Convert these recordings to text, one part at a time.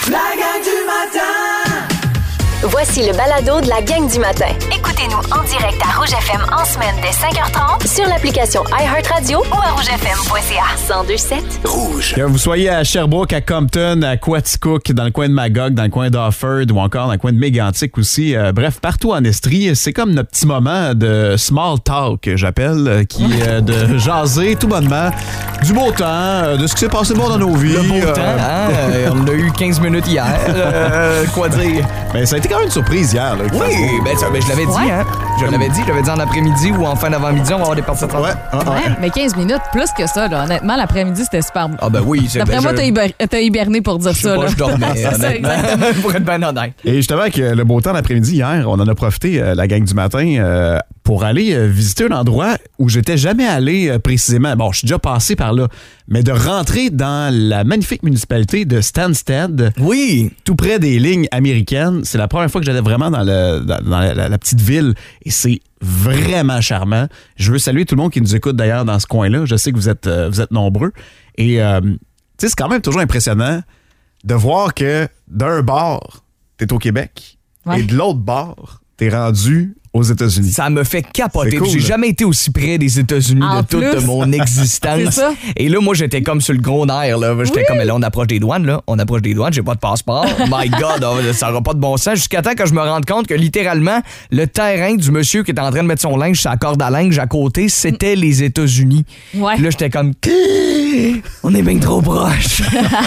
La gang du matin! Voici le balado de la gang du matin. Écoutez-nous en direct à Rouge FM en semaine dès 5h30 sur l'application iHeartRadio ou à rougefm.ca. 1027 Rouge. Que vous soyez à Sherbrooke, à Compton, à Quaticook, dans le coin de Magog, dans le coin d'Offord ou encore dans le coin de Mégantic aussi. Bref, partout en Estrie, c'est comme notre petit moment de small talk, j'appelle, qui est de jaser tout bonnement du beau temps, de ce qui s'est passé bon dans nos vies. Le beau temps, hein? On a eu 15 minutes hier. Quoi dire? Ben, ça a été quand même une surprise hier. Là, oui, ben, je l'avais dit, hein? Je l'avais dit en après-midi ou en fin d'avant-midi, on va avoir des parties de travail. Ouais, mais 15 minutes, plus que ça, là. Honnêtement, l'après-midi, c'était super bon. Ah ben oui, c'est d'après moi, t'as hiberné pour dire ça, là. Je dormais, honnêtement, pour être bien honnête. Et justement, avec le beau temps d'après-midi hier, on en a profité, la gang du matin, pour aller visiter un endroit où j'étais jamais allé précisément. Bon, je suis déjà passé par là, mais de rentrer dans la magnifique municipalité de Stansted. Oui. Tout près des lignes américaines. C'est la première fois que j'allais vraiment dans la petite ville et c'est vraiment charmant. Je veux saluer tout le monde qui nous écoute d'ailleurs dans ce coin-là. Je sais que vous êtes nombreux. Et tu sais, c'est quand même toujours impressionnant de voir que d'un bord, t'es au Québec et de l'autre bord, t'es rendu aux États-Unis. Ça me fait capoter. Cool, j'ai jamais été aussi près des États-Unis de toute mon existence. C'est ça. Et là, moi, j'étais comme sur le gros nerf. Là. J'étais comme, là, on approche des douanes. J'ai pas de passeport. My God, ça n'aura pas de bon sens. Jusqu'à temps que je me rende compte que littéralement, le terrain du monsieur qui était en train de mettre son linge sur la corde à linge à côté, c'était les États-Unis. Ouais. Puis là, j'étais comme, on est bien trop proche.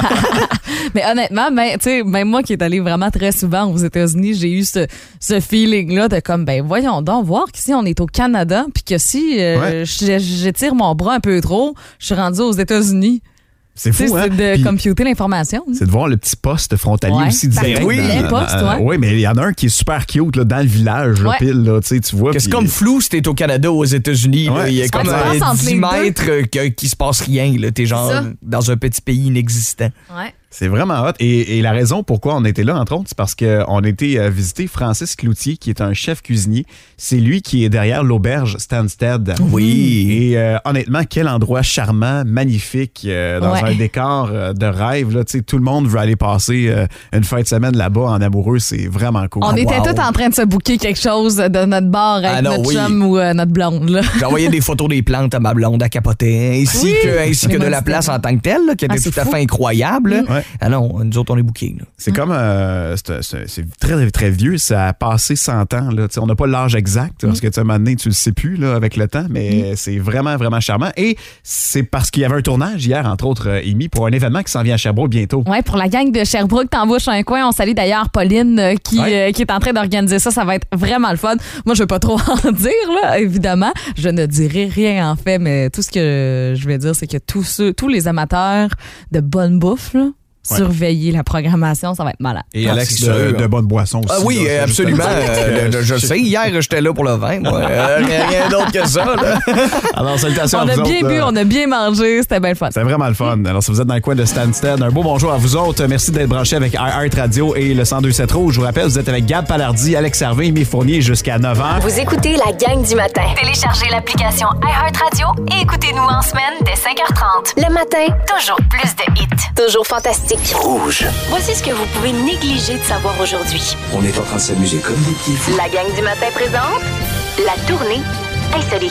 Mais honnêtement, même moi qui est allé vraiment très souvent aux États-Unis, j'ai eu ce feeling-là de comme, ben voyons donc, voir qu'ici on est au Canada, puis que si j'étire mon bras un peu trop, je suis rendu aux États-Unis. C'est fou, hein? C'est de computer l'information. C'est de voir le petit poste frontalier aussi direct. Oui, oui, mais il y en a un qui est super cute là, dans le village, là, pile, là, tu vois. C'est comme flou si t'es au Canada ou aux États-Unis. Ouais. Il y a comme 10 mètres qui se passe rien. Là. T'es genre dans un petit pays inexistant. Ouais. C'est vraiment hot. Et la raison pourquoi on était là, entre autres, c'est parce qu'on a été visiter Francis Cloutier, qui est un chef cuisinier. C'est lui qui est derrière l'auberge Stansted. Oui. Et honnêtement, quel endroit charmant, magnifique, dans un décor de rêve. Là, tout le monde veut aller passer une fin de semaine là-bas en amoureux. C'est vraiment cool. On était tous en train de se booker quelque chose de notre bar avec notre chum ou notre blonde. Là. J'envoyais des photos des plantes à ma blonde à capoter, ainsi que de la place en tant que telle, là, qui était tout à fait incroyable. Ah non, nous autres, on est bookés. C'est comme... c'est très, très vieux. Ça a passé 100 ans. Là. On n'a pas l'âge exact, parce que à un moment donné, tu le sais plus là, avec le temps, mais c'est vraiment, vraiment charmant. Et c'est parce qu'il y avait un tournage hier, entre autres, Amy, pour un événement qui s'en vient à Sherbrooke bientôt. Oui, pour la gang de Sherbrooke, t'embauches un coin. On salue d'ailleurs Pauline qui est en train d'organiser ça. Ça va être vraiment le fun. Moi, je ne veux pas trop en dire, là, évidemment. Je ne dirai rien, en fait, mais tout ce que je vais dire, c'est que tous les amateurs de bonne bouffe, là, surveiller la programmation, ça va être malade. Et Alex de bonne boisson aussi. Ah oui, là, absolument. Je le sais, hier, j'étais là pour le vin. Rien d'autre que ça. Là. Alors, salutations à vous autres. On a bien bu, on a bien mangé. C'était bien le fun. C'était vraiment le fun. Alors, si vous êtes dans le coin de Stansted, un beau bonjour à vous autres. Merci d'être branchés avec iHeartRadio et le 102.7 Rouge. Je vous rappelle, vous êtes avec Gab Palardy, Alex Hervé, Amy Fournier jusqu'à 9h. Vous écoutez la gang du matin. Téléchargez l'application iHeartRadio et écoutez-nous en semaine dès 5h30. Le matin, toujours plus de hits. Toujours fantastique. Rouge. Voici ce que vous pouvez négliger de savoir aujourd'hui. On est en train de s'amuser comme des petits fous. La gang du matin présente la tournée insolite.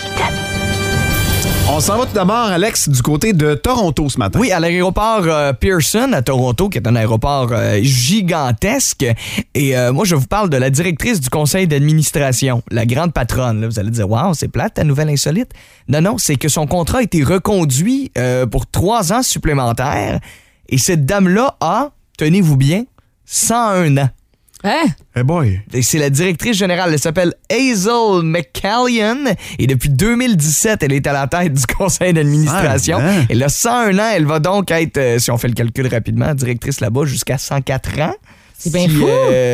On s'en va tout d'abord, Alex, du côté de Toronto ce matin. Oui, à l'aéroport Pearson à Toronto, qui est un aéroport gigantesque. Et moi, je vous parle de la directrice du conseil d'administration, la grande patronne. Là, vous allez dire, waouh, c'est plate ta nouvelle insolite. Non, c'est que son contrat a été reconduit pour 3 ans supplémentaires. Et cette dame-là a, tenez-vous bien, 101 ans. Hein? Hey boy. Et c'est la directrice générale. Elle s'appelle Hazel McCallion. Et depuis 2017, elle est à la tête du conseil d'administration. Elle a 101 ans. Elle va donc être, si on fait le calcul rapidement, directrice là-bas jusqu'à 104 ans. C'est bien fou.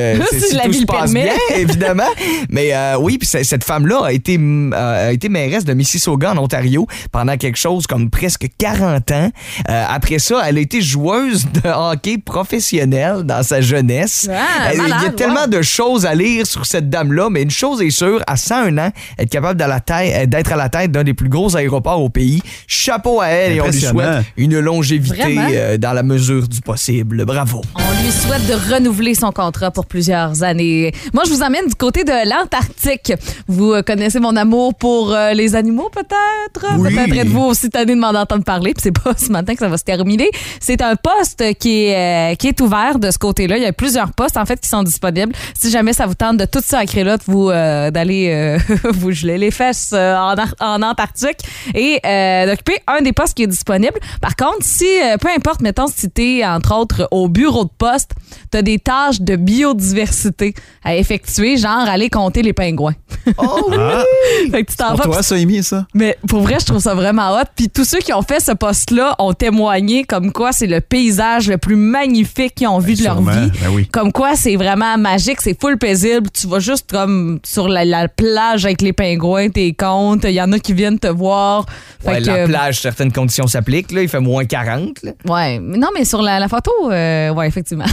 Si la tout vie se le passe permet. bien, évidemment. Mais oui, puis cette femme-là a été mairesse de Mississauga en Ontario pendant quelque chose comme presque 40 ans. Après ça, elle a été joueuse de hockey professionnelle dans sa jeunesse. Ah, Il y a malade, tellement de choses à lire sur cette dame-là, mais une chose est sûre, à 101 ans, être capable d'être à la tête d'un des plus gros aéroports au pays. Chapeau à elle et on lui souhaite une longévité dans la mesure du possible. Bravo. On lui souhaite de renouveler son contrat pour plusieurs années. Moi, je vous emmène du côté de l'Antarctique. Vous connaissez mon amour pour les animaux, peut-être? Oui. Peut-être êtes-vous aussi tanné de m'en entendre parler, puis c'est pas ce matin que ça va se terminer. C'est un poste qui est ouvert de ce côté-là. Il y a plusieurs postes, en fait, qui sont disponibles. Si jamais ça vous tente de tout ça à Crélotte, d'aller vous geler les fesses en Antarctique et d'occuper un des postes qui est disponible. Par contre, si, peu importe, mettons, si t'es, entre autres, au bureau de poste, t'as des tâches de biodiversité à effectuer, genre aller compter les pingouins. Oh Fait que tu t'en Pour vas, toi, ça, Amy, ça? mais pour vrai, je trouve ça vraiment hot. Puis tous ceux qui ont fait ce poste-là ont témoigné comme quoi c'est le paysage le plus magnifique qu'ils ont vu de leur Sûrement, vie. ben oui. Comme quoi c'est vraiment magique, c'est full paisible. Tu vas juste comme sur la plage avec les pingouins, t'es comptes. Il y en a qui viennent te voir. Fait Ouais, que, la plage, certaines conditions s'appliquent. Là, il fait moins 40. Là. ouais, mais non, mais sur la photo, ouais, effectivement.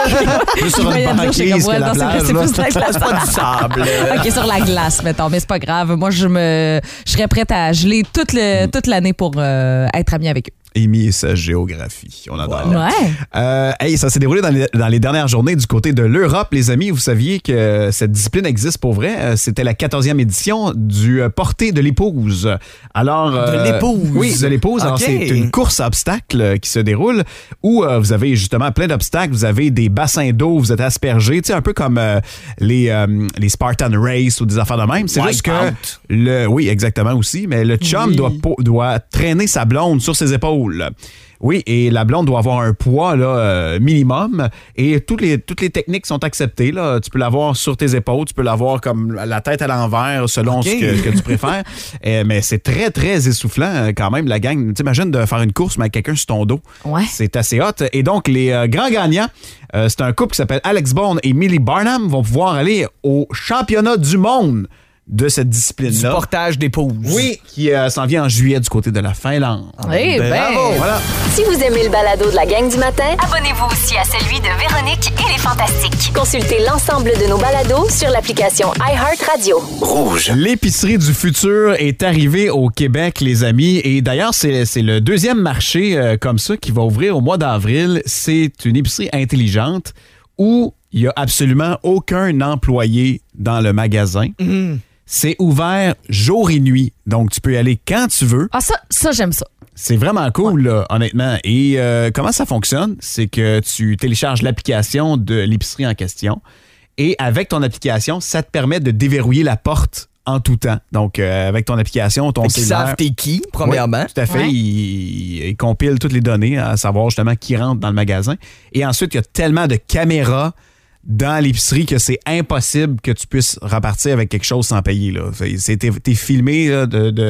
Plus sur une banquise que la plage, c'est là. plus la glace. C'est pas du sable. OK, sur la glace, mettons, mais c'est pas grave. Moi, je serais prête à geler toute l'année pour être amie avec eux. Amy et sa géographie. On adore. Ouais. Hey, ça s'est déroulé dans les dernières journées du côté de l'Europe, les amis. Vous saviez que cette discipline existe pour vrai. C'était la 14e édition du porté de l'épouse. Alors, De l'épouse? Oui, de l'épouse. Alors, OK. c'est une course à obstacles qui se déroule où vous avez justement plein d'obstacles. Vous avez des bassins d'eau, vous êtes aspergés. Tu sais, un peu comme les Spartan Race ou des affaires de même. C'est juste que oui, exactement aussi. Mais le chum doit traîner sa blonde sur ses épaules. Oui, et la blonde doit avoir un poids là, minimum et toutes les techniques sont acceptées. Là. Tu peux l'avoir sur tes épaules, tu peux l'avoir comme la tête à l'envers selon ce que tu préfères. Mais c'est très, très essoufflant quand même, la gang. T'imagines de faire une course mais avec quelqu'un sur ton dos. Ouais. C'est assez hot. Et donc, les grands gagnants, c'est un couple qui s'appelle Alex Bourne et Millie Barnum, vont pouvoir aller au championnat du monde de cette Du discipline-là. portage d'épouse. Oui, qui s'en vient en juillet du côté de la Finlande. Eh ben. Bravo! Voilà. Si vous aimez le balado de la gang du matin, abonnez-vous aussi à celui de Véronique et les Fantastiques. Consultez l'ensemble de nos balados sur l'application iHeartRadio. Rouge. L'épicerie du futur est arrivée au Québec, les amis. Et d'ailleurs, c'est le deuxième marché comme ça qui va ouvrir au mois d'avril. C'est une épicerie intelligente où il n'y a absolument aucun employé dans le magasin. C'est ouvert jour et nuit. Donc, tu peux y aller quand tu veux. Ah, ça j'aime ça. C'est vraiment cool, là, honnêtement. Et comment ça fonctionne? C'est que tu télécharges l'application de l'épicerie en question et avec ton application, ça te permet de déverrouiller la porte en tout temps. Donc, avec ton application, ton Ils cellulaire... savent t'es qui, premièrement. Oui, tout à fait. Ouais. Ils compilent toutes les données à savoir justement qui rentre dans le magasin. Et ensuite, il y a tellement de caméras dans l'épicerie que c'est impossible que tu puisses repartir avec quelque chose sans payer. Là. T'es filmé là,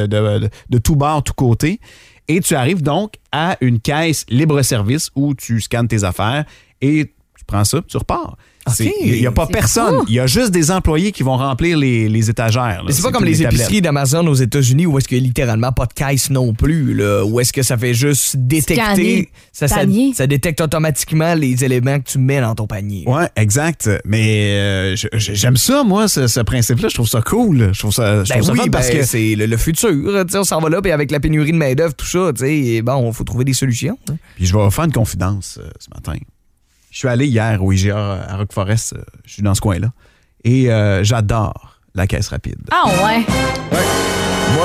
de tout bord, tout côté. Et tu arrives donc à une caisse libre-service où tu scannes tes affaires et tu prends ça, tu repars. OK. Il n'y a pas C'est personne. fou. Il y a juste des employés qui vont remplir les étagères. là. Mais c'est pas comme toutes les tablettes. épiceries d'Amazon aux États-Unis où est-ce qu'il y a littéralement pas de caisse non plus, là, où est-ce que ça fait juste détecter, Scanner panier. ça détecte automatiquement les éléments que tu mets dans ton panier. Ouais, exact. Mais j'aime ça, moi, ce principe-là. Je trouve ça cool. Je trouve ça fun parce que c'est le futur. Tu sais, on s'en va là, puis avec la pénurie de main-d'œuvre, tout ça, tu sais, bon, il faut trouver des solutions. Hein. Puis je vais faire une confidence ce matin. Je suis allé hier au IGA à Rock Forest. Je suis dans ce coin-là. Et j'adore la caisse rapide. Ah ouais. Moi,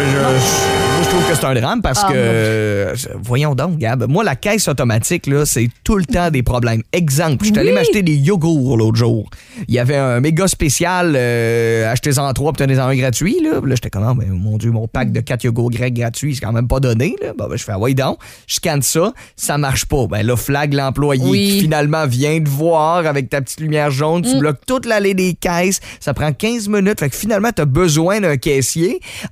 je trouve que c'est un drame parce que, voyons donc, Gab, moi, la caisse automatique, là, c'est tout le temps des problèmes. Exemple, je suis allé m'acheter des yogourts l'autre jour. Il y avait un méga spécial, achetez-en 3 puis tenez-en un gratuit. Là, j'étais comme, oh, ben, mon Dieu, mon pack de 4 yogourts grecs gratuits, c'est quand même pas donné. Là. Bon, ben, je fais, ah, ouais, donc, je scanne ça marche pas. Ben là, flag l'employé qui finalement vient te voir avec ta petite lumière jaune, tu bloques toute l'allée des caisses, ça prend 15 minutes, fait que finalement, t'as besoin d'un caissier.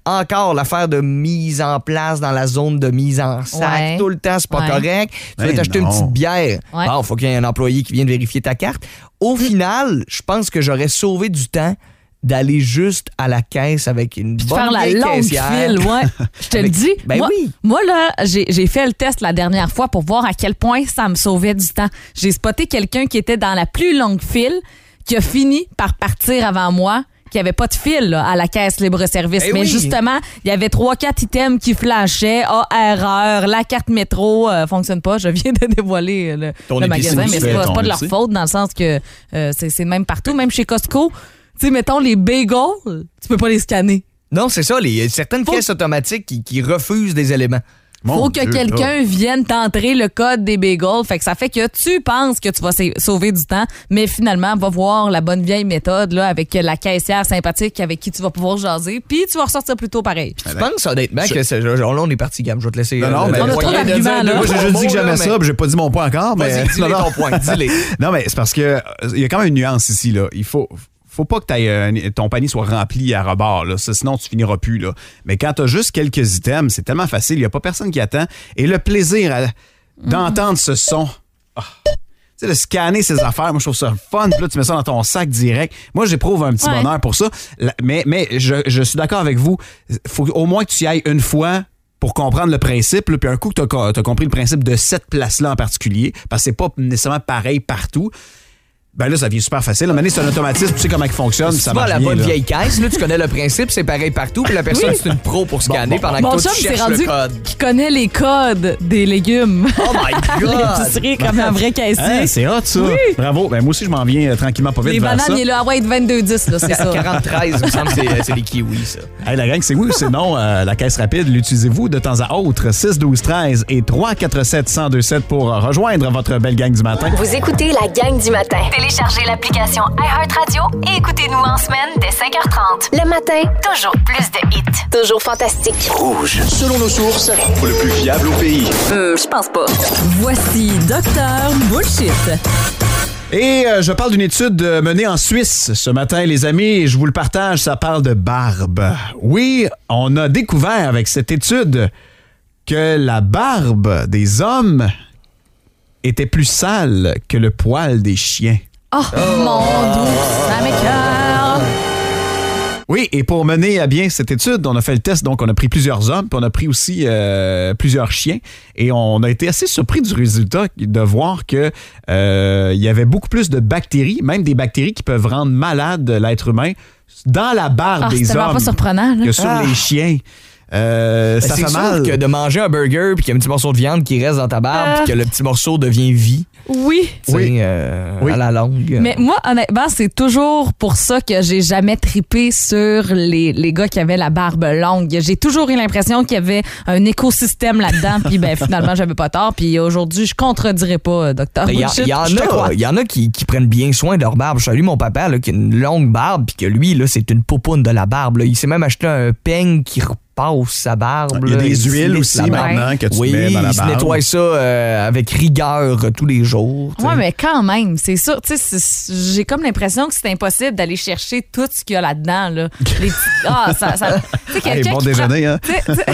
encore l'affaire de mise en place dans la zone de mise en sac. Ouais. Tout le temps, c'est pas correct. Tu vas t'acheter une petite bière. Ouais. Bon, faut qu'il y ait un employé qui vienne vérifier ta carte. Au final, je pense que j'aurais sauvé du temps d'aller juste à la caisse avec une bonne Faire la vieille longue caissière. file, ouais. Je te le dis. Ben oui. Moi, là, j'ai fait le test la dernière fois pour voir à quel point ça me sauvait du temps. J'ai spoté quelqu'un qui était dans la plus longue file, qui a fini par partir avant moi, qui avait pas de fil là, à la caisse libre-service. Mais justement, il y avait 3-4 items qui flashaient. Erreur, la carte métro fonctionne pas. Je viens de dévoiler le magasin, mais c'est pas de leur faute dans le sens que c'est même partout, même chez Costco. Tu sais, mettons, les bagels, tu peux pas les scanner. Non, c'est ça. Certaines caisses automatiques qui refusent des éléments. Faut que quelqu'un vienne t'entrer le code des bagels. Fait que ça fait que tu penses que tu vas sauver du temps, mais finalement, va voir la bonne vieille méthode là, avec la caissière sympathique avec qui tu vas pouvoir jaser, puis tu vas ressortir plus tôt pareil. Tu penses honnêtement que c'est genre là, on est parti, Gam. Je vais te laisser. Non, mais on a trop d'arguments, là. Moi, j'ai juste dit que j'aimais ça, puis j'ai pas dit mon point encore. Mais dis-les ton point. Dis-les. Non, mais c'est parce que il y a quand même une nuance ici, là. Il faut pas que ton panier soit rempli à rebord, là. Ça, sinon tu finiras plus, là. Mais quand t'as juste quelques items, c'est tellement facile, il y a pas personne qui attend. Et le plaisir d'entendre ce son. Tu sais, de scanner ces affaires, moi je trouve ça fun. Puis là, tu mets ça dans ton sac direct. Moi, j'éprouve un petit bonheur pour ça. Mais je suis d'accord avec vous. Faut au moins que tu y ailles une fois pour comprendre le principe. Là, puis un coup que t'as compris le principe de cette place-là en particulier, parce que c'est pas nécessairement pareil partout. Ben là, ça devient super facile. Maintenant, c'est un automatisme, tu sais comment il fonctionne, si ça tu vas marche à la bien, bonne là. vieille caisse, là, tu connais le principe, c'est pareil partout, puis la personne, c'est une pro pour scanner pendant que Mon toi, chum tu s'est cherches rendu le code. qui connaît les codes des légumes. Oh my God! L'épicerie comme un vrai caissier. Ah, c'est hot, ça. Oui. Bravo. Ben, moi aussi, je m'en viens tranquillement pas vite Les vers bananes, ça. il est là, 22-10, là, c'est ça. 40-13, il me semble que c'est les kiwis, ça. Hey, la gang, c'est oui ou c'est non? La caisse rapide, l'utilisez-vous de temps à autre? 6-12-13 et 3-4-7-1027 pour rejoindre votre belle gang du matin. Vous écoutez la gang du matin. Téléchargez l'application iHeartRadio et écoutez-nous en semaine dès 5h30. Le matin, toujours plus de hits. Toujours fantastique. Rouge. Selon nos sources, le plus fiable au pays. Je pense pas. Voici Dr. Bullshit. Et je parle d'une étude menée en Suisse ce matin, les amis, et je vous le partage, ça parle de barbe. Oui, on a découvert avec cette étude que la barbe des hommes était plus sale que le poil des chiens. Oh, mon Dieu, ça m'écoeure. Oui, et pour mener à bien cette étude, on a fait le test, donc on a pris plusieurs hommes, puis on a pris aussi plusieurs chiens, et on a été assez surpris du résultat de voir que il y avait beaucoup plus de bactéries, même des bactéries qui peuvent rendre malade l'être humain, dans la barbe des c'est vraiment hommes pas surprenant, là. que sur les chiens. Ça fait mal. C'est sûr que de manger un burger puis qu'il y a un petit morceau de viande qui reste dans ta barbe puis que le petit morceau devient vie. Oui. Oui. À la longue. Mais moi, honnêtement, c'est toujours pour ça que j'ai jamais trippé sur les gars qui avaient la barbe longue. J'ai toujours eu l'impression qu'il y avait un écosystème là-dedans, puis ben finalement, j'avais pas tort. Puis aujourd'hui, je contredirais pas, Dr. Bullshit. Il y en a qui prennent bien soin de leur barbe. Je salue mon papa là, qui a une longue barbe puis que lui, là, c'est une poupoune de la barbe. Là. Il s'est même acheté un peigne qui passe sa barbe. Il y a là, des se huiles lisse aussi la barbe. maintenant que tu mets dans la il se barbe. nettoie ça avec rigueur tous les jours. Ouais, mais quand même, c'est sûr. Tu sais, j'ai comme l'impression que c'est impossible d'aller chercher tout ce qu'il y a là-dedans. Là. Les petits- tu sais, quelqu'un bon qui déjeuner, hein?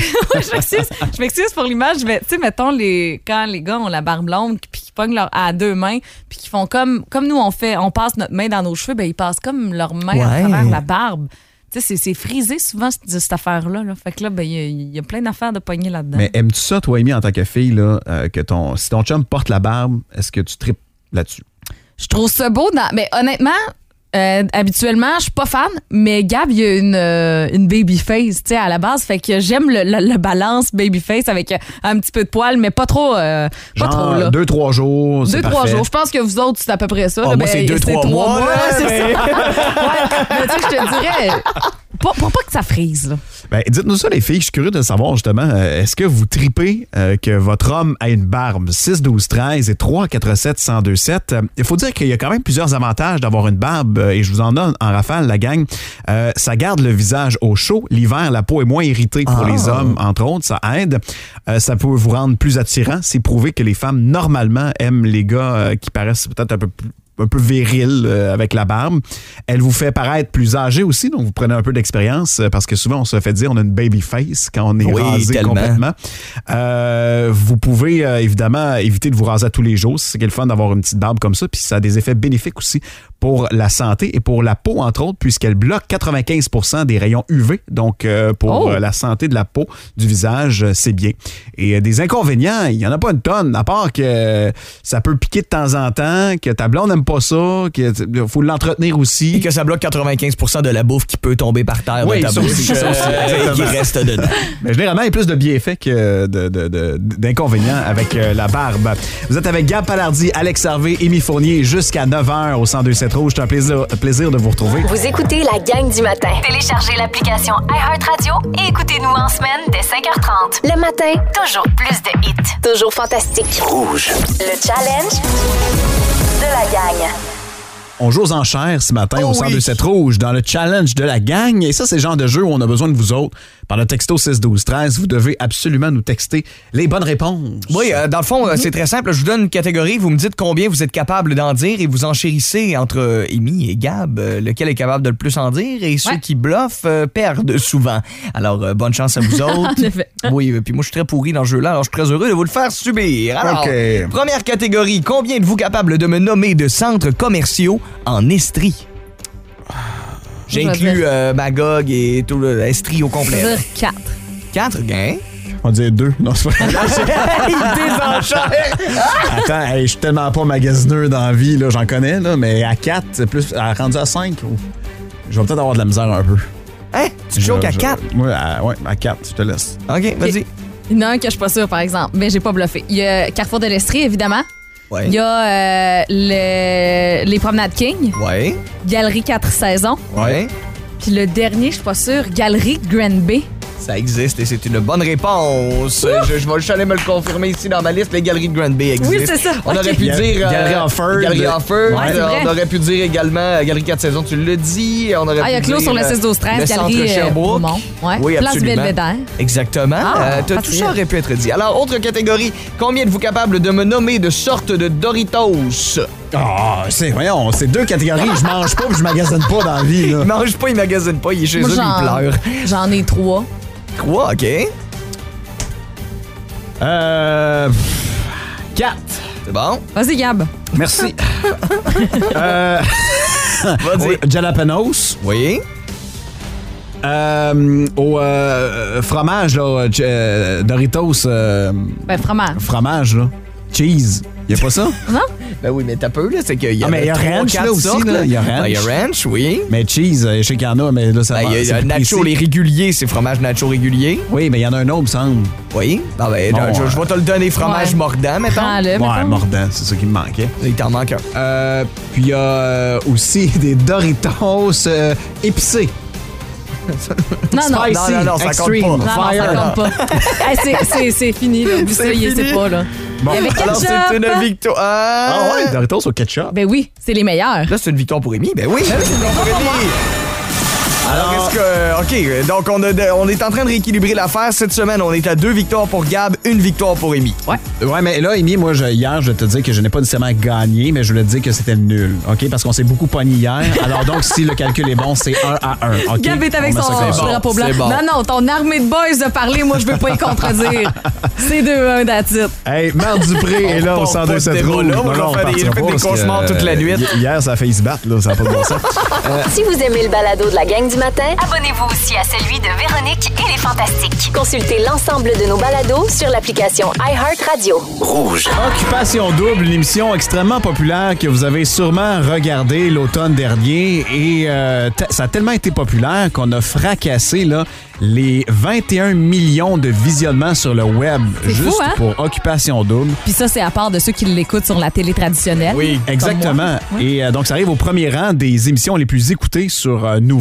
je m'excuse pour l'image, mais tu sais, mettons, quand les gars ont la barbe longue puis qu'ils pognent à deux mains puis qu'ils font comme nous on passe notre main dans nos cheveux, ben ils passent comme leur main à travers la barbe. Tu sais, c'est frisé souvent, cette affaire-là. Là. Fait que là, ben, il y a plein d'affaires de pogner là-dedans. Mais aimes-tu ça, toi, Amy, en tant que fille, là, que si ton chum porte la barbe, est-ce que tu tripes là-dessus? Je trouve ça beau. Mais honnêtement, habituellement, je suis pas fan, mais Gab, il y a une baby face, tu sais, à la base. Fait que j'aime le balance baby face avec un petit peu de poil, mais pas trop. Pas trop, là. 2-3 jours, c'est 2-3 parfait. jours. Je pense que vous autres, c'est à peu près ça. Oh, là. moi, c'est 2-3 mois. Ouais, c'est ça. Ouais, mais tu sais, je te dirais. Pour pas que ça frise, là. Ben, dites-nous ça, les filles. Je suis curieux de savoir, justement, est-ce que vous tripez que votre homme ait une barbe? 6-12-13 et 3-4-7-1027. Il faut dire qu'il y a quand même plusieurs avantages d'avoir une barbe, et je vous en donne en rafale, la gang. Ça garde le visage au chaud. L'hiver, la peau est moins irritée pour les hommes, entre autres. Ça aide. Ça peut vous rendre plus attirant. C'est prouvé que les femmes, normalement, aiment les gars qui paraissent peut-être un peu un peu viril avec la barbe. Elle vous fait paraître plus âgé aussi, donc vous prenez un peu d'expérience parce que souvent on se fait dire on a une baby face quand on est rasé tellement. complètement. Vous pouvez évidemment éviter de vous raser à tous les jours. C'est le fun d'avoir une petite barbe comme ça, puis ça a des effets bénéfiques aussi pour la santé et pour la peau, entre autres, puisqu'elle bloque 95% des rayons UV. Donc, pour la santé de la peau, du visage, c'est bien. Et des inconvénients, il n'y en a pas une tonne, à part que ça peut piquer de temps en temps, que ta blonde n'aime pas ça, qu'il faut l'entretenir aussi. Et que ça bloque 95% de la bouffe qui peut tomber par terre Oui, de ta ça bouche. aussi, ça aussi, Qui reste dedans. Mais généralement, il y a plus de bienfaits que d'inconvénients avec la barbe. Vous êtes avec Gab Palardy, Alex Harvey, Émy Fournier jusqu'à 9h au 102.7 Rouge. C'est un plaisir de vous retrouver. Vous écoutez la gang du matin. Téléchargez l'application iHeartRadio et écoutez-nous en semaine dès 5h30. Le matin, toujours plus de hits. Toujours fantastique. Rouge. Le challenge de la gang. On joue aux enchères ce matin au 102.7 Rouge dans le challenge de la gang. Et ça, c'est le genre de jeu où on a besoin de vous autres. Par le texto 6-12-13, vous devez absolument nous texter les bonnes réponses. Oui, dans le fond, c'est très simple. Je vous donne une catégorie, vous me dites combien vous êtes capable d'en dire et vous enchérissez entre Émy et Gab, lequel est capable de le plus en dire, et ceux qui bluffent perdent souvent. Alors, bonne chance à vous autres. En effet. Oui, puis moi, je suis très pourri dans ce jeu-là, alors je suis très heureux de vous le faire subir. Alors, première catégorie, combien êtes-vous capable de me nommer de centres commerciaux en Estrie? J'inclus Magog et tout l'Estrie au complet. Je vais dire 4. 4 gains. On va dire 2. Non, c'est pas Désenchère! Attends, hey, je suis tellement pas magasineux dans la vie, là, j'en connais, là, mais à 4, c'est plus rendu à 5. Je vais peut-être avoir de la misère un peu. Hein? Tu joques à 4? Oui, à 4, je te laisse. OK, vas-y. Il y en a un que je suis pas sûre, par exemple, mais j'ai pas bluffé. Il y a Carrefour de l'Estrie, évidemment. Ouais. Il y a les Promenades King. Ouais. Galerie 4 saisons. Ouais. Puis le dernier, je suis pas sûre, Galerie Granby. Ça existe et c'est une bonne réponse. Je vais aller me le confirmer ici dans ma liste. Les galeries de Granby existent. Oui, c'est ça. On aurait pu dire... Galerie Offord. Galerie Offord. Ouais, c'est vrai. On aurait pu dire également Galerie 4 saisons, tu l'as dit. On aurait Il y a pu Clos dire, sur le 6-12-13, le Galerie centre Sherbrooke. Beaumont. Ouais. Oui, Place absolument. Belvédère. Exactement. Tout facile. ça aurait pu être dit. Alors, autre catégorie. Combien êtes-vous capable de me nommer de sortes de Doritos? Ah, voyons, c'est 2 catégories. Je mange pas puis je magasine pas dans la vie, là. Il mange pas, il magasine pas, il est chez Moi, eux, il pleure. J'en ai 3. 3, OK. 4. C'est bon? Vas-y, Gab. Merci. Vas-y. Jalapenos. Oui. Au fromage, là, Doritos. Fromage. Fromage, là. Cheese. Y a pas ça? Non? Ben oui, mais t'as peu, là. C'est qu'il y a. mais il y a ranch, là, aussi, là. Il y a ranch. Ben, il y a ranch, oui. Mais cheese, je sais qu'il y en a, mais là, ça Ben, va. il y a c'est nacho, précis. les réguliers, c'est fromage nacho régulier. Oui, mais il y en a un autre, me semble. Oui. Ah ben, Bon, je vais te le donner, fromage ouais. mordant, mettons. Prends-le, Ouais, mettons. mordant, c'est ça qui me manquait. Il t'en manque un. Puis il y a aussi des Doritos épicés. Non, Spicy, non, ça compte extreme, pas. Non, fire. ça compte pas. Hey, c'est fini, là. Oublie ça, il fini. sait pas, là. Bon. Il y avait Alors, ketchup. c'est une victoire. Ah ouais, Doritos au ketchup. Ben oui, c'est les meilleurs. Là, c'est une victoire pour Émy. Ben oui, c'est une victoire pour Émy. Alors, est-ce que... OK, donc on est en train de rééquilibrer l'affaire. Cette semaine, on est à 2 victoires pour Gab, 1 victoire pour Émy. Ouais, mais là, Émy, moi, hier, je vais te dire que je n'ai pas nécessairement gagné, mais je voulais te dire que c'était nul, OK? Parce qu'on s'est beaucoup pogné hier. Alors donc, si le calcul est bon, c'est 1-1, OK? Gab est avec On met ça son comme ça. drapeau blanc. c'est bon. Non, ton armée de boys de parler, moi, je veux pas y contredire. C'est 2-1, that's it. Hey, Marc Dupré est là au part pas 102.7 ce Rouge. débat-là. Moi, Non, j'ai on fait partira des pas parce cauchemars que, toute la nuit. Hier, ça a failli se battre, là. Ça n'a pas de bon sens. Si vous aimez le balado de la gang du matin, abonnez-vous aussi à celui de Véronique et les Fantastiques. Consultez l'ensemble de nos balados sur l'application iHeartRadio. Rouge. Occupation Double, une émission extrêmement populaire que vous avez sûrement regardée l'automne dernier et ça a tellement été populaire qu'on a fracassé là, les 21 millions de visionnements sur le web C'est juste fou, hein? pour Occupation Double. Puis ça, c'est à part de ceux qui l'écoutent sur la télé traditionnelle. Oui, Exactement. Comme moi. Et donc, ça arrive au premier rang des émissions les plus écoutées sur Nouveau.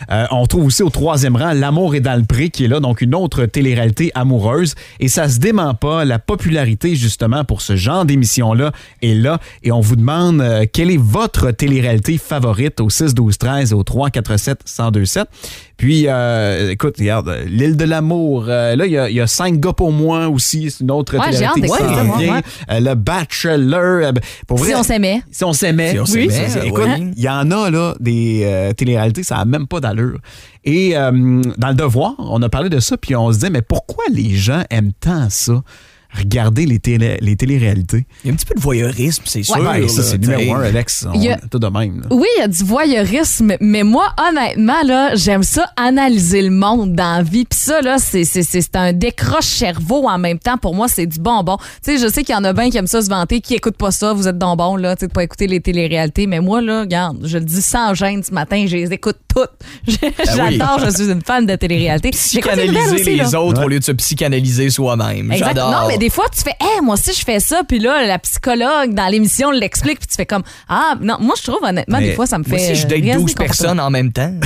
On trouve aussi au 3e rang L'amour est dans le pré qui est là, donc une autre télé-réalité amoureuse. Et ça se dément pas. La popularité, justement, pour ce genre d'émission-là est là. Et on vous demande quelle est votre télé-réalité favorite au 6-12-13 et au 3-4-7-1027. Puis, écoute, regarde, L'île de l'amour. Là, il y a 5 gars pour moi aussi. C'est une autre télé-réalité qui s'en vient. Le Bachelor. Pour vrai, Si on s'aimait. Si on s'aimait. Oui. Écoute, il y en a là des télé-réalités, ça n'a même pas d'allure. Et dans Le Devoir, on a parlé de ça, puis on se disait, mais pourquoi les gens aiment tant ça? Regarder les télé-réalités. Il y a un petit peu de voyeurisme, c'est sûr. Ouais, ça, c'est numéro 1, Alex. On est tout de même. Là. Oui, il y a du voyeurisme, mais moi, honnêtement, là, j'aime ça analyser le monde dans la vie. Puis ça, là, c'est un décroche-cerveau en même temps. Pour moi, c'est du bonbon. Tu sais, je sais qu'il y en a bien qui aiment ça se vanter, qui n'écoutent pas ça. Vous êtes donc bon, là, tu sais, de pas écouter les télé-réalités. Mais moi, là, regarde, je le dis sans gêne ce matin, je les écoute toutes. J'adore, je suis une fan de télé-réalité. Psychanalyser les autres au lieu de se psychanalyser soi-même. Exact. J'adore. Non, mais des fois, tu fais, moi aussi, je fais ça. Puis là, la psychologue dans l'émission l'explique. Puis tu fais comme, non, moi, je trouve, honnêtement, des fois, ça me fait. Moi aussi, je date 12 personnes en même temps.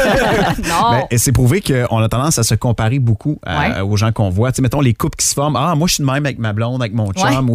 Non. Et c'est prouvé qu'on a tendance à se comparer beaucoup aux gens qu'on voit. Tu sais, mettons les couples qui se forment. Moi, je suis de même avec ma blonde, avec mon chum.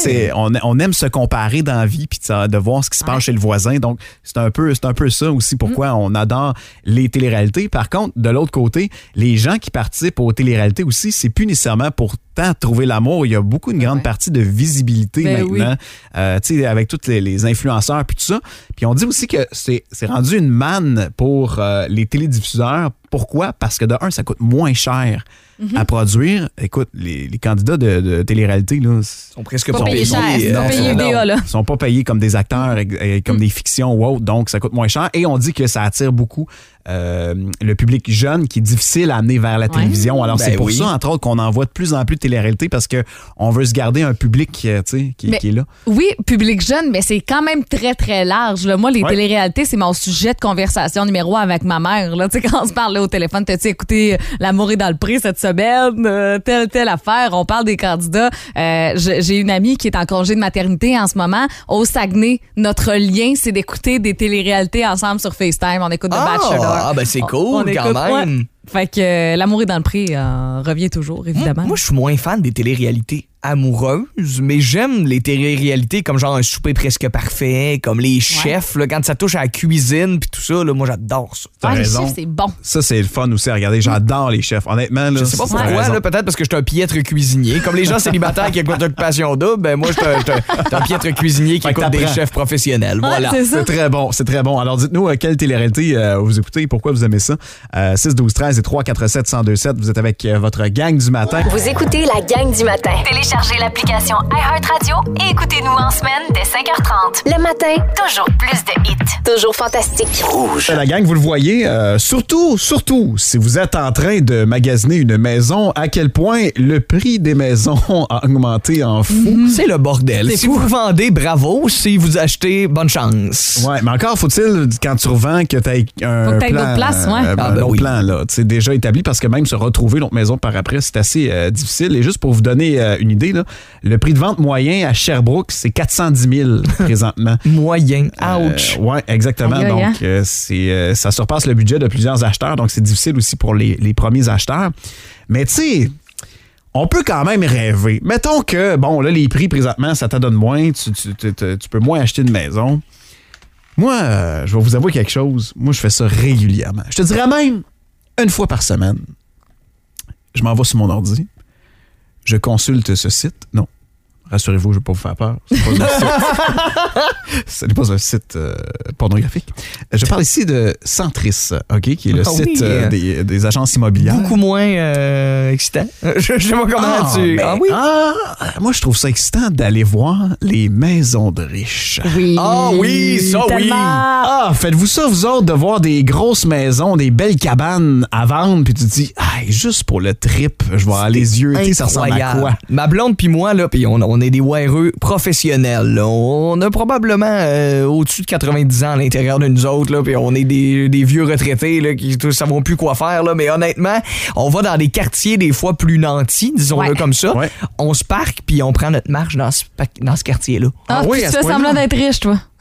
On aime se comparer dans la vie puis de voir ce qui se passe chez le voisin. Donc, c'est un peu ça aussi pourquoi on adore les téléréalités. Par contre, de l'autre côté, les gens qui participent aux téléréalités aussi, c'est plus nécessairement pour trouver l'amour. Il y a beaucoup, une grande partie de visibilité maintenant, tu sais, avec tous les influenceurs puis tout ça. Puis on dit aussi que c'est rendu une manne pour les télédiffuseurs. Pourquoi? Parce que de un, ça coûte moins cher à produire. Écoute, les candidats de télé-réalité là, sont presque pas payés cher. Ils sont pas payés comme des acteurs, comme des fictions ou autres, donc ça coûte moins cher. Et on dit que ça attire beaucoup le public jeune qui est difficile à amener vers la télévision. Alors c'est pour ça, entre autres, qu'on envoie de plus en plus de télé-réalité parce qu'on veut se garder un public qui est là. Oui, public jeune, mais c'est quand même très, très large. Là. Moi, les téléréalités, c'est mon sujet de conversation numéro 1 avec ma mère. Là. Quand on se parle là, au téléphone, t'as-tu écouté L'amour est dans le pré cette semaine? Telle affaire. On parle des candidats. J'ai une amie qui est en congé de maternité en ce moment. Au Saguenay, notre lien, c'est d'écouter des téléréalités ensemble sur FaceTime. On écoute The Bachelor. C'est cool quand même. Ouais. Fait que L'amour est dans le pré revient toujours, évidemment. Moi, je suis moins fan des téléréalités amoureuses, mais j'aime les téléréalités comme genre Un souper presque parfait, comme Les Chefs, là, quand ça touche à la cuisine puis tout ça, là, moi, j'adore ça. Les Chefs, c'est bon. Ça, c'est le fun aussi à regarder. J'adore Les Chefs. Honnêtement, là, je sais pas pourquoi, là, peut-être parce que je suis un piètre cuisinier. Comme les gens célibataires qui écoutent Occupation Double, ben moi, je suis un piètre cuisinier qui écoute des chefs professionnels. Voilà. C'est très bon. C'est très bon. Alors, dites-nous quelle téléréalité vous écoutez et pourquoi vous aimez ça. 6-12-13 et 3-4-7-1027. Vous êtes avec votre gang du matin. Vous écoutez la gang du matin. Téléchargez l'application iHeartRadio et écoutez-nous en semaine dès 5h30. Le matin, toujours plus de hits. Toujours fantastique. Rouge. La gang, vous le voyez, surtout, si vous êtes en train de magasiner une maison, à quel point le prix des maisons a augmenté en fou. C'est le bordel. Si vous vendez, bravo. Si vous achetez, bonne chance. Ouais, mais encore faut-il, quand tu revends, que tu aies un plan, plan là, déjà établi, parce que même se retrouver l'autre maison par après, c'est assez difficile. Et juste pour vous donner une idée, là, le prix de vente moyen à Sherbrooke, c'est 410 000 présentement. Moyen. Ouch. Oui, exactement. Aïe, donc, ça surpasse le budget de plusieurs acheteurs. Donc, c'est difficile aussi pour les premiers acheteurs. Mais tu sais, on peut quand même rêver. Mettons que, bon, là, les prix présentement, ça t'adonne moins. Tu peux moins acheter une maison. Moi, je vais vous avouer quelque chose. Moi, je fais ça régulièrement. Je te dirais même une fois par semaine. Je m'en vais sur mon ordi. Je consulte ce site. Non. Rassurez-vous, je ne vais pas vous faire peur. Ce n'est pas un site pornographique. Je parle ici de Centris, OK, qui est le site des agences immobilières. Beaucoup moins excitant. Je ne sais pas comment tu... Moi, je trouve ça excitant d'aller voir les maisons de riches. Oui. Ça tellement. oui. Faites-vous ça, vous autres, de voir des grosses maisons, des belles cabanes à vendre, puis tu te dis, juste pour le trip, je vais aller les yeux, ça ressemble à quoi? Ma blonde puis moi, là, puis on est des wireux professionnels. Là. On a probablement au-dessus de 90 ans à l'intérieur de nous autres, là, puis on est des vieux retraités là, qui ne savent plus quoi faire. Là, mais honnêtement, on va dans des quartiers des fois plus nantis, disons-le comme ça. Ouais. On se parque puis on prend notre marche dans ce quartier-là. Tu fais semblant d'être riche, toi.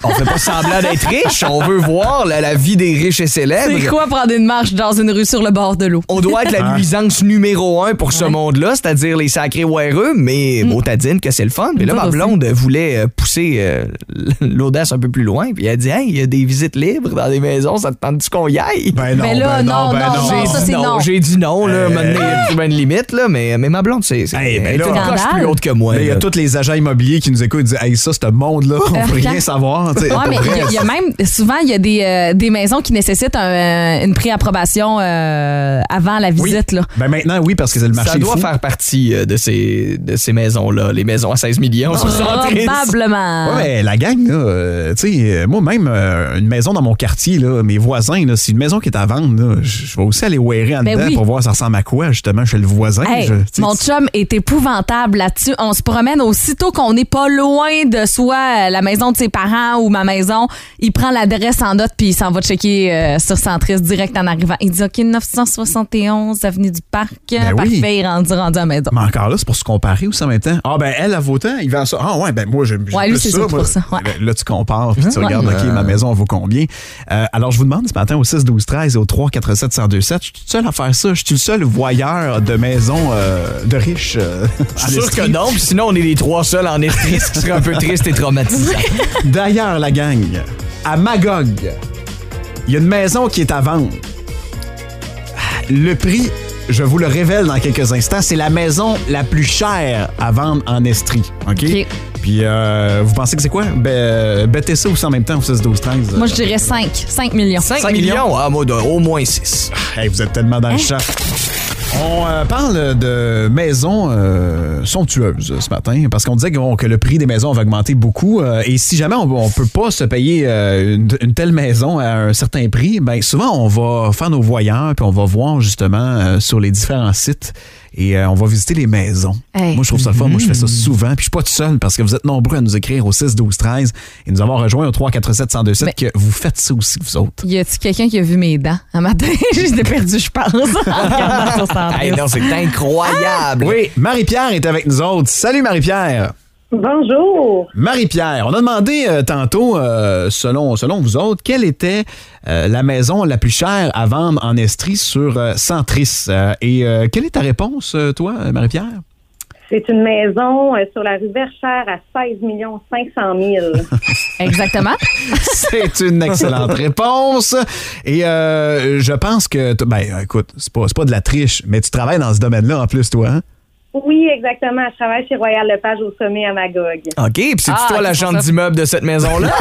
On fait pas semblant d'être riche. On veut voir la vie des riches et célèbres. C'est quoi prendre une marche dans une rue sur le bord de l'eau? On doit être la nuisance numéro 1 pour ce monde-là, c'est-à-dire les sacrés ouaireux, mais motadine que c'est le fun. Mais là, ma blonde voulait pousser l'audace un peu plus loin, puis elle a dit « Hey, il y a des visites libres dans des maisons, ça te tente-tu qu'on y aille? » Ben non, Mais là, non, ça c'est non. J'ai dit non, là, maintenant, il y a une limite, là, mais ma blonde, c'est Hey, mais elle est là, une coche scandale. plus haute que moi. Il y a là. tous les agents immobiliers qui nous écoutent et disent « Hey, ça, ce monde-là, on veut rien savoir. » Ouais, mais il y a même, souvent, il y a des maisons qui nécessitent une préapprobation avant la visite. Là. Ben maintenant, oui, parce que c'est le marché Ça doit fou. faire partie de ces maisons-là, les maisons à 16 millions. Probablement. Ouais, mais la gang, là, tu sais, moi-même, une maison dans mon quartier, là, mes voisins, là, c'est une maison qui est à vendre, là, je vais aussi aller ouérer en Ben dedans oui. pour voir ça ressemble à quoi, justement, chez le voisin. Hey, mon chum est épouvantable là-dessus. On se promène aussitôt qu'on n'est pas loin de soit la maison de ses parents ou ma maison. Il prend l'adresse en note puis il s'en va checker sur Centris direct en arrivant. Il dit OK, 971 avenue du Parc. Ben Parfait, oui. il est rendu à la maison. Mais encore là, c'est pour se comparer aussi en même temps. Ah, ben elle, à vos temps, il vend ça. Ah, ouais, ben moi, j'aime Ouais, lui, c'est surtout pour ça, ouais. Ben, là, tu compares, puis tu regardes, OK, ma maison vaut combien. Alors, je vous demande ce matin au 6 12 13 et au 3 47 1027, je suis tout seul à faire ça. Je suis le seul voyeur de maisons de riches. Je suis sûr que non, puis sinon on est les trois seuls en Estrie, ce qui serait un peu triste et traumatisant. D'ailleurs, la gang, à Magog, il y a une maison qui est à vendre. Le prix, je vous le révèle dans quelques instants, c'est la maison la plus chère à vendre en Estrie. OK? OK. Puis, vous pensez que c'est quoi? Bettez ça aussi en même temps au 6 12 13. Moi, je dirais 5 millions. 5 millions? Ah, moi, au moins 6. Hey, vous êtes tellement dans le champ. On parle de maisons somptueuses ce matin parce qu'on disait que le prix des maisons va augmenter beaucoup et si jamais on peut pas se payer une telle maison à un certain prix, ben souvent on va faire nos voyeurs puis on va voir justement sur les différents sites et on va visiter les maisons. Hey. Moi je trouve ça le fun, moi je fais ça souvent puis je suis pas tout seul parce que vous êtes nombreux à nous écrire au 6 12 13 et nous avoir rejoint au 3 47 1027 Mais- que vous faites ça aussi vous autres. Y a-tu quelqu'un qui a vu mes dents un matin? J'étais perdue, je pense, en regardant sur Centris. Hey, non, c'est incroyable. Oui, Marie-Pierre est avec nous autres. Salut Marie-Pierre. Bonjour. Marie-Pierre, on a demandé tantôt, selon vous autres, quelle était la maison la plus chère à vendre en Estrie sur Centris. Quelle est ta réponse, toi, Marie-Pierre? C'est une maison sur la rue Verchères à 16 500 000. Exactement. C'est une excellente réponse. Et je pense que, écoute, c'est pas de la triche, mais tu travailles dans ce domaine-là en plus, toi, hein? Oui, exactement. Je travaille chez Royal Lepage au sommet à Magog. OK, puis c'est-tu toi l'agent d'immeuble de cette maison-là?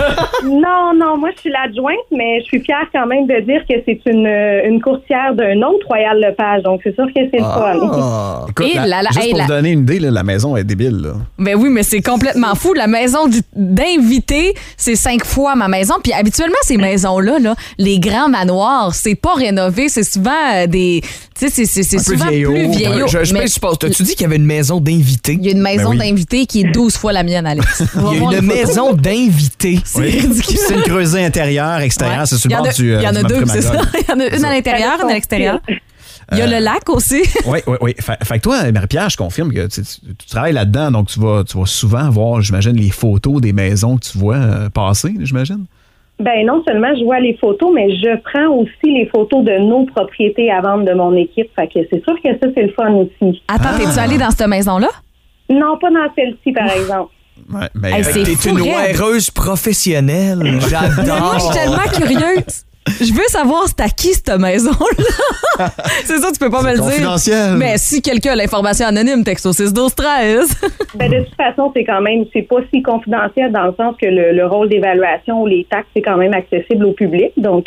Non, moi je suis l'adjointe, mais je suis fière quand même de dire que c'est une courtière d'un autre Royal Lepage, donc c'est sûr que c'est le fun. Écoute, Et juste pour vous donner une idée, là, la maison est débile, là. Ben oui, mais c'est complètement fou. La maison d'invité, c'est 5 fois ma maison. Puis habituellement, ces maisons-là, là, les grands manoirs, c'est pas rénové. C'est souvent des... Tu sais, c'est peu souvent vieillot. plus vieillot. Je Mais suppose. T'as-tu dit qu'il y avait une maison d'invités? il y a une maison Ben oui. d'invité qui est 12 fois la mienne, Alex. Il y a une maison d'invités. C'est ridicule. C'est une creusée intérieure, extérieure, Ouais. c'est sur Il y le en bord a- du il y en a du deux, Mont c'est ça. Magog. Il y en a une à l'intérieur, une à l'extérieur. Il y a le lac aussi. Oui. Fait que toi, Marie-Pierre, je confirme que tu travailles là-dedans, donc tu vas souvent voir, j'imagine, les photos des maisons que tu vois passer, j'imagine. Ben non seulement je vois les photos, mais je prends aussi les photos de nos propriétés à vendre de mon équipe. Fait que c'est sûr que ça, c'est le fun aussi. Attends, t'es-tu allé dans cette maison-là? Non, pas dans celle-ci, par exemple. Ouais, mais Hey, c'est T'es fou, une raide. ouaireuse professionnelle. Moi, je J'adore. suis tellement curieuse. Je veux savoir c'est à qui cette maison-là. C'est ça, tu peux pas me le dire. confidentiel. Mais si quelqu'un a l'information anonyme, texto 6 12 13. Ben, de toute façon, c'est pas si confidentiel dans le sens que le rôle d'évaluation ou les taxes, c'est quand même accessible au public. Donc,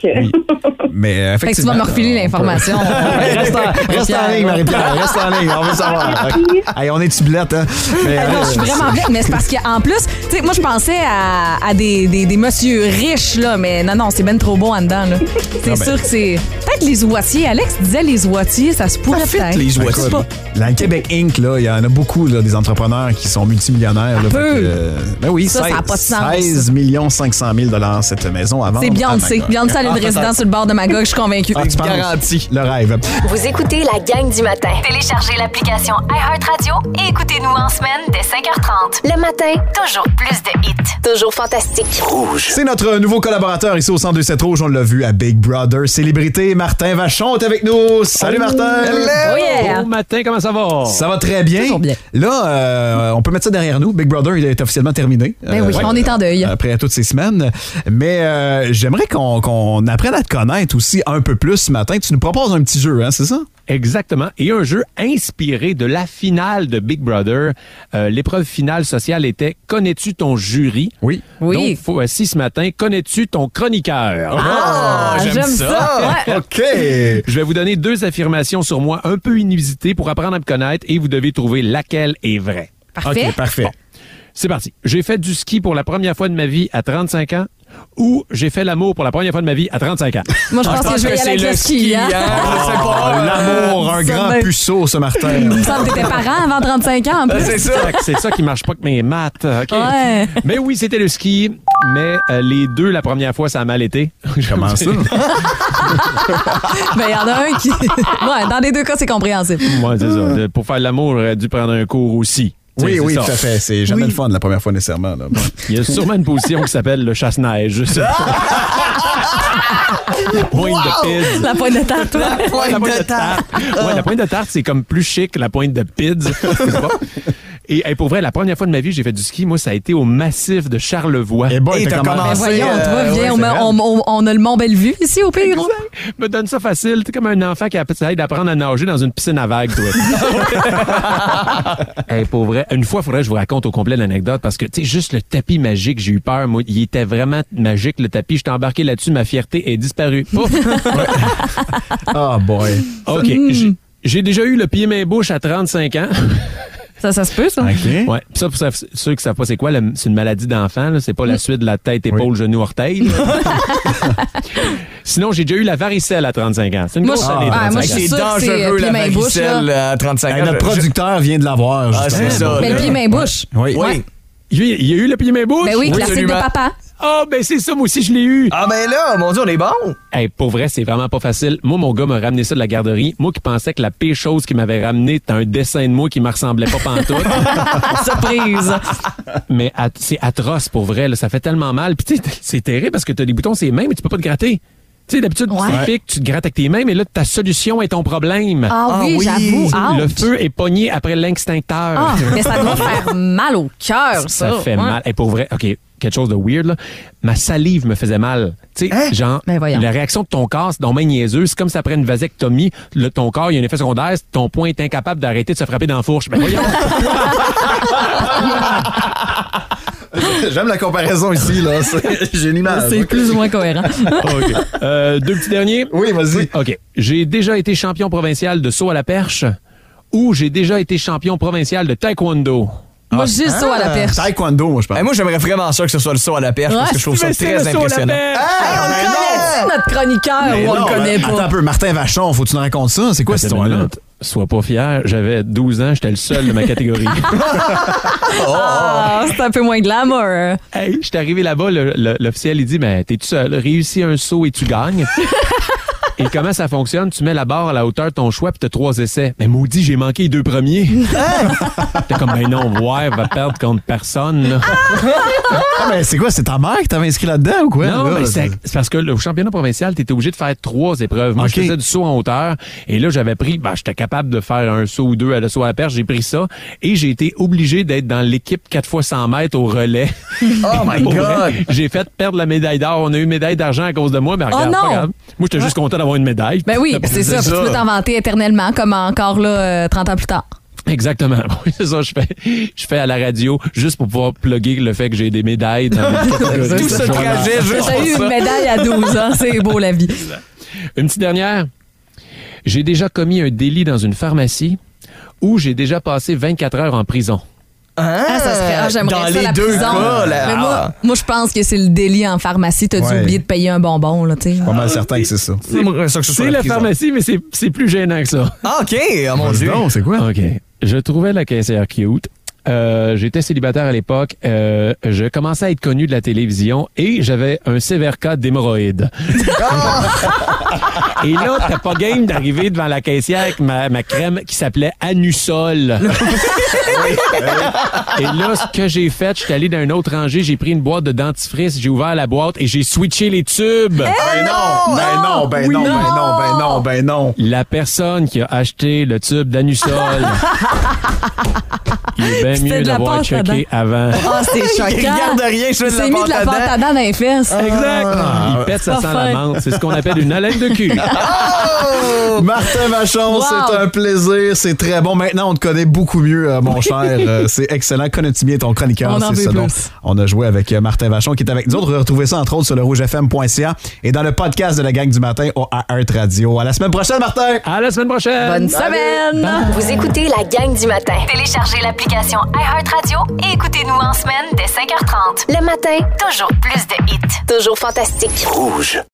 Mais Fait que tu vas me refiler l'information. Reste en ligne, Marie-Pierre. Reste en ligne. On veut savoir. Hey, on est tublette, hein? Mais, Ah non, je suis vraiment bête, mais c'est parce qu'en plus, tu sais, moi, je pensais à des messieurs riches, là, mais non, c'est ben trop beau en dedans, là. C'est Ah ben. sûr que c'est... Peut-être les oitiers. Alex disait les oitiers, ça se pourrait fit, peut-être. les Je sais oitiers. pas. Dans le Québec Inc., là, il y en a beaucoup, là, des entrepreneurs qui sont multimillionnaires. Là, peu. fait que, ben oui, Ça a pas de sens. 16 500 000 $ cette maison à vendre. C'est Beyoncé. à Magog. Beyoncé a une résidence sur le bord de Magog, je suis convaincue. Ah, tu penses? Garanti. Le rêve. Vous écoutez la gang du matin. Téléchargez l'application iHeartRadio et écoutez-nous en semaine dès 5h30. Le matin, toujours plus de hits. Toujours fantastique. C'est notre nouveau collaborateur ici au 102.7 Rouge. On l'a vu à Big Brother. Célébrité, Martin Vachon est avec nous. Salut Martin! Oh yeah! Bon matin, comment ça va? Ça va très bien. Toujours bien. Là, on peut mettre ça derrière nous. Big Brother, il est officiellement terminé. Ben oui, on est en deuil. Après toutes ces semaines. Mais j'aimerais qu'on apprenne à te connaître aussi un peu plus ce matin. Tu nous proposes un petit jeu, hein, c'est ça? Exactement. Et un jeu inspiré de la finale de Big Brother. L'épreuve finale sociale était « Connais-tu ton jury? » Oui. Oui. Donc, voici ce matin « Connais-tu ton chroniqueur? » Ah, j'aime ça. Ouais. OK. Je vais vous donner 2 affirmations sur moi un peu inusitées pour apprendre à me connaître et vous devez trouver laquelle est vraie. Parfait. OK, parfait. Bon. C'est parti. J'ai fait du ski pour la première fois de ma vie à 35 ans ou j'ai fait l'amour pour la première fois de ma vie à 35 ans. Moi, je pense que je vais y aller avec le ski. Hein? Je sais pas. L'amour, un ça grand me- puceau, ce Martin. Il me semble que t'étais parent avant 35 ans, en plus. C'est ça. C'est ça qui marche pas que mes maths. OK. Ouais. Mais oui, c'était le ski. Mais les 2, la première fois, ça a mal été. Comment ça? Ben, il y en a un qui. Ouais, dans les deux cas, c'est compréhensible. Ouais, c'est ça. Pour faire l'amour, j'aurais dû prendre un cours aussi. Oui, C'est oui, ça. tout à fait. C'est jamais le fun la première fois nécessairement. Là. Il y a sûrement une position qui s'appelle le chasse-neige. La pointe de pids. La pointe de tarte, La pointe de tarte. Ouais, la pointe de tarte, c'est comme plus chic que la pointe de pids. C'est bon. Et pour vrai, la première fois de ma vie, j'ai fait du ski. Moi, ça a été au massif de Charlevoix. Et bon, Et t'as Ben commencé. voyons, tu vois, viens, ouais, on a le Mont Bellevue ici, au pire. Me donne ça facile. T'es comme un enfant qui essaie d'apprendre à nager dans une piscine à vagues, toi. Hey, pour vrai, une fois, il faudrait que je vous raconte au complet l'anecdote parce que, tu sais, juste le tapis magique, j'ai eu peur. Moi, il était vraiment magique, le tapis. J'étais embarqué là-dessus, ma fierté est disparue. Pouf! Oh boy. OK. J'ai déjà eu le pied-main-bouche à 35 ans. Ça se peut, ça. OK. Ouais. Puis ça, pour ceux qui savent pas c'est quoi, c'est une maladie d'enfant. Là. C'est pas la suite de la tête, épaule, genou, orteil. là. Sinon, j'ai déjà eu la varicelle à 35 ans. C'est une grosse année. moi, 35 je ans. suis C'est sûre que c'est dangereux, la pied-main-bouche, varicelle à 35 Hey, ans. notre producteur vient de l'avoir. Ah, justement. c'est ça. Ben, le pied-main-bouche. Oui. Oui. Il y a eu le pied-main-bouche? Ben oui, classique de absolument. papa. Ah, ben c'est ça, moi aussi, je l'ai eu. Ah ben là, mon Dieu, on est bon. Hey, pour vrai, c'est vraiment pas facile. Moi, mon gars m'a ramené ça de la garderie. Moi qui pensais que la pire chose qu'il m'avait ramené, c'était un dessin de moi qui me ressemblait pas pantoute. Surprise. Mais c'est atroce pour vrai. Là. Ça fait tellement mal. Puis tu sais, c'est terrible parce que t'as des boutons sur les mains, mais tu peux pas te gratter. Tu sais, d'habitude, Ouais. tu piques, tu te grattes avec tes mains, mais là, ta solution est ton problème. Ah oui, oui. j'avoue. Le ouch. feu est pogné après l'extincteur. Ah, mais ça doit faire mal au cœur, ça. Ça fait Ouais. mal. Et pour vrai, OK, quelque chose de weird, là. Ma salive me faisait mal. Tu sais, genre, Ben voyons. la réaction de ton corps, c'est donc bien niaiseux. C'est comme si après une vasectomie, ton corps, il y a un effet secondaire, ton poing est incapable d'arrêter de se frapper dans la fourche. Ben voyons. J'aime la comparaison ici. Là. J'ai une image. C'est plus ou moins cohérent. OK. 2 petits derniers. Oui, vas-y. OK. J'ai déjà été champion provincial de saut à la perche ou j'ai déjà été champion provincial de taekwondo. Moi, juste saut à la perche. Taekwondo, moi, je pense. Moi, j'aimerais vraiment ça que ce soit le saut à la perche parce que je trouve ça très impressionnant. On le connaît-tu, notre chroniqueur, Mais ou on non, le connaît Attends pas? un peu, Martin Vachon, faut que tu nous racontes ça. C'est quoi cette histoire-là? Sois pas fier, j'avais 12 ans, j'étais le seul de ma catégorie. Ah, c'est un peu moins glamour. Hey, j'étais arrivé là-bas, l'officiel, il dit, ben, t'es tout seul, réussis un saut et tu gagnes. Et comment ça fonctionne? Tu mets la barre à la hauteur de ton choix puis t'as 3 essais. Mais maudit, j'ai manqué les 2 premiers. T'es comme, ben non, ouais, va perdre contre personne, là. Ah, mais c'est quoi? C'est ta mère qui t'avait inscrit là-dedans ou quoi? Non, là, mais c'est parce que le championnat provincial, t'étais obligé de faire 3 épreuves. Moi, OK. je faisais du saut en hauteur. Et là, j'avais pris, j'étais capable de faire un saut ou 2 à le saut à la perche. J'ai pris ça. Et j'ai été obligé d'être dans l'équipe 4x100 mètres au relais. Oh my Pour God! vrai, j'ai fait perdre la médaille d'or. On a eu une médaille d'argent à cause de moi, mais regarde, non! pas grave. Moi, j'étais juste content d'avoir une médaille. Ben oui, c'est ça. Puis tu peux t'en vanter éternellement, comme encore là, 30 ans plus tard. Exactement. Oui, c'est ça, je fais à la radio juste pour pouvoir plugger le fait que j'ai des médailles dans mes catégories. Tout ce trajet juste T'as pour eu ça. une médaille à 12 ans, c'est beau la vie. Une petite dernière. J'ai déjà commis un délit dans une pharmacie ou j'ai déjà passé 24 heures en prison. Ah, ça serait, j'aimerais dans ça, les la deux prison. cas, là. Mais moi, je pense que c'est le délit en pharmacie. T'as dû Ouais. oublier de payer un bonbon, là, tu sais. pas mal certain que c'est ça. J'aimerais ça que ce soit C'est la prison. pharmacie, mais c'est plus gênant que ça. Ah, OK, oh mon Dieu. Non, c'est quoi? OK. Je trouvais la caissière cute j'étais célibataire à l'époque. Je commençais à être connu de la télévision et j'avais un sévère cas d'hémorroïdes. Et là, t'as pas game d'arriver devant la caissière avec ma crème qui s'appelait Anusol. Et là, ce que j'ai fait, je suis allé dans une autre rangée, j'ai pris une boîte de dentifrice, j'ai ouvert la boîte et j'ai switché les tubes. Ben non. La personne qui a acheté le tube d'Anusol, il est bien mieux d'avoir checké avant. Ah, c'est choquant. Il regarde rien, je fais de la mis de la pâte à dents dans les fesses. Exact. Il pète, ça sent la menthe. C'est ce qu'on appelle une haleine de cul. Martin Vachon, c'est un plaisir, c'est très bon. Maintenant, on te connaît beaucoup mieux, mon cher. C'est excellent. Connais-tu bien ton chroniqueur? On en C'est veut ça dont plus. on a joué avec Martin Vachon qui est avec nous autres. Retrouvez ça, entre autres, sur le rougefm.ca et dans le podcast de la gang du matin au iHeart Radio. À la semaine prochaine, Martin! À la semaine prochaine! Bonne semaine! Vous écoutez la gang du matin. Téléchargez l'application iHeartRadio et écoutez-nous en semaine dès 5h30. Le matin, toujours plus de hits. Toujours fantastique. Rouge.